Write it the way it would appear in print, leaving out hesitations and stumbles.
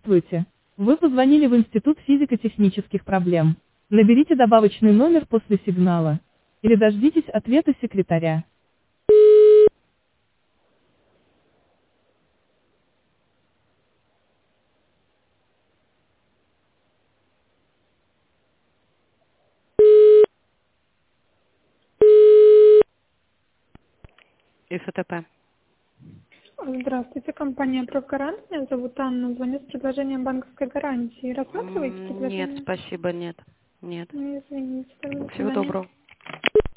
Здравствуйте. Вы позвонили в Институт физико-технических проблем. Наберите добавочный номер после сигнала. Или дождитесь ответа секретаря. ИФТП. Здравствуйте, компания «Прогарант». Меня зовут Анна. Звоню с предложением банковской гарантии. Рассматриваете Нет, предложение? спасибо, нет. Нет. Не, извините. До Всего свидания. доброго.